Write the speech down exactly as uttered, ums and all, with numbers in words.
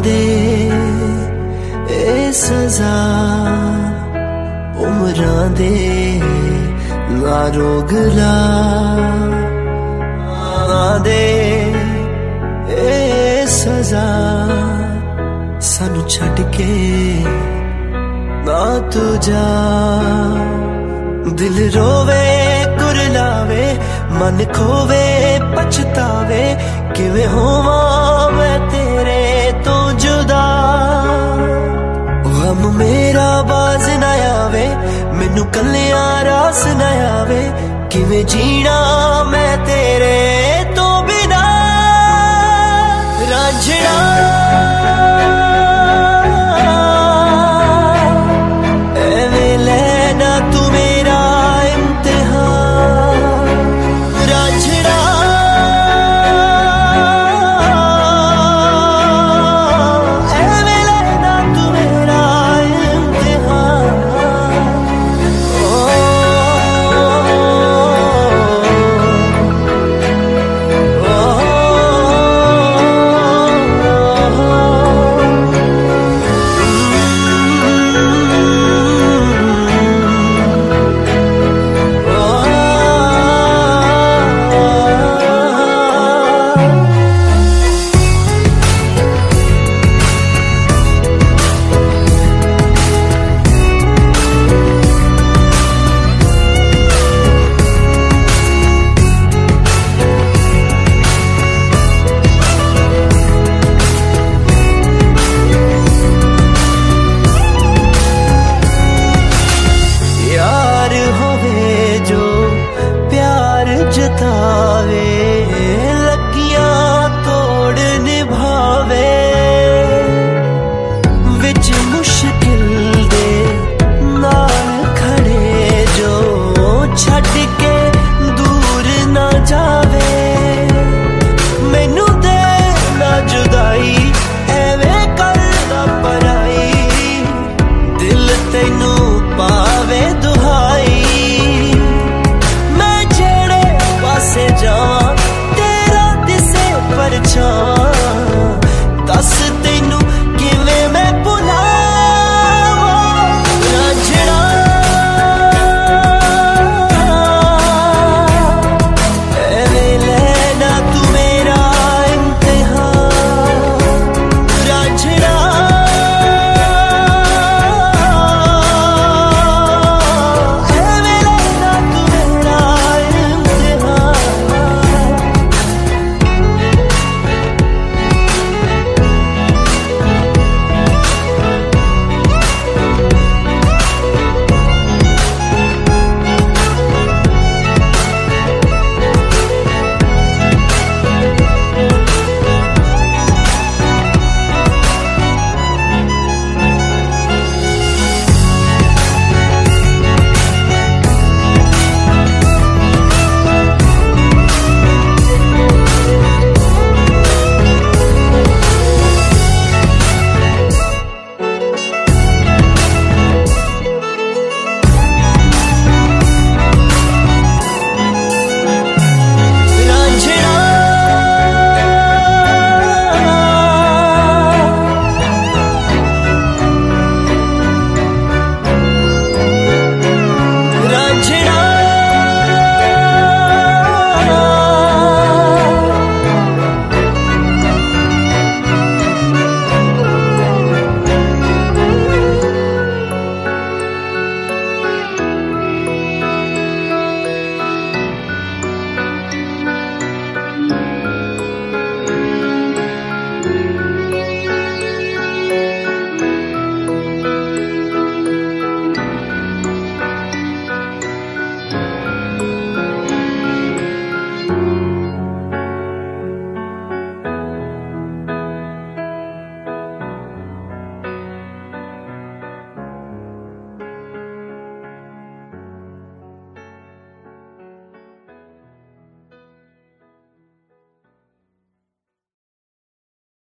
दे ए सजा उमरां दे ना रोगला दे ए सजा सानू छड़ के ना तू जा। दिल रोवे कुरलावे मन खोवे पछतावे किवें होवां मैं तेरे तो जुदा। गम मेरा बाज ना आवे मैनू कल्लियां रास ना आवे किवें जीना मैं तेरे तो बिना। रांझणा एवें लेना तू मेरा इम्तिहान। रांझणा एवें लेना तू मेरा इम्तिहान। ओ, जतावे लगियां तोड़ निभावे विच मुश्किल दे नाल खड़े जो छड़ के दूर ना जा।